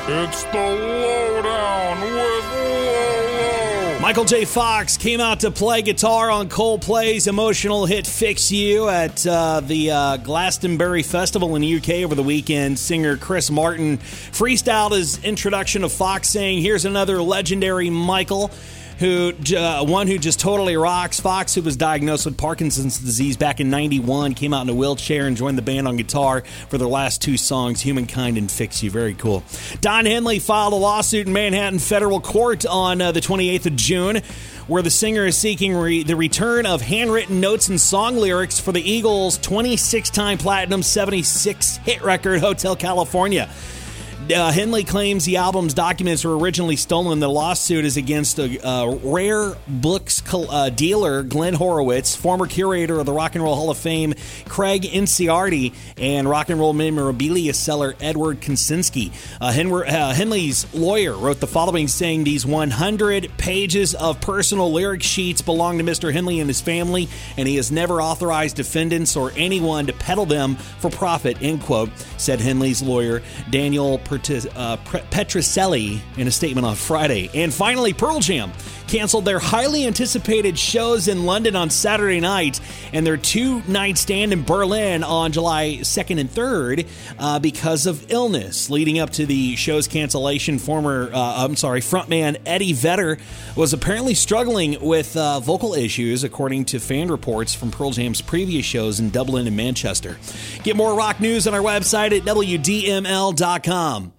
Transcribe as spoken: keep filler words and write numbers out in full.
It's the Lowdown with Lolo. Michael J. Fox came out to play guitar on Coldplay's emotional hit Fix You at uh, the uh, Glastonbury Festival in the U K over the weekend. Singer Chris Martin freestyled his introduction of Fox, saying, "Here's another legendary Michael, who uh, one who just totally rocks." Fox, who was diagnosed with Parkinson's disease back in ninety-one, came out in a wheelchair and joined the band on guitar for their last two songs, Humankind and Fix You. Very cool. Don Henley filed a lawsuit in Manhattan federal court on uh, the twenty-eighth of June, where the singer is seeking re- the return of handwritten notes and song lyrics for the Eagles' twenty-six-time platinum, seventy-six hit record, Hotel California. Uh, Henley claims the album's documents were originally stolen. The lawsuit is against a uh, rare books col- uh, dealer, Glenn Horowitz, former curator of the Rock and Roll Hall of Fame, Craig Inciardi, and rock and roll memorabilia seller, Edward Kosinski. Uh, Henry, uh, Henley's lawyer wrote the following, saying, "These one hundred pages of personal lyric sheets belong to Mister Henley and his family, and he has never authorized defendants or anyone to peddle them for profit," end quote, said Henley's lawyer, Daniel Uh, Petrocelli, in a statement on Friday. And finally, Pearl Jam canceled their highly anticipated shows in London on Saturday night and their two-night stand in Berlin on July second and third uh, because of illness. Leading up to the show's cancellation, former, uh, I'm sorry, frontman Eddie Vedder was apparently struggling with uh, vocal issues, according to fan reports from Pearl Jam's previous shows in Dublin and Manchester. Get more rock news on our website at W D M L dot com.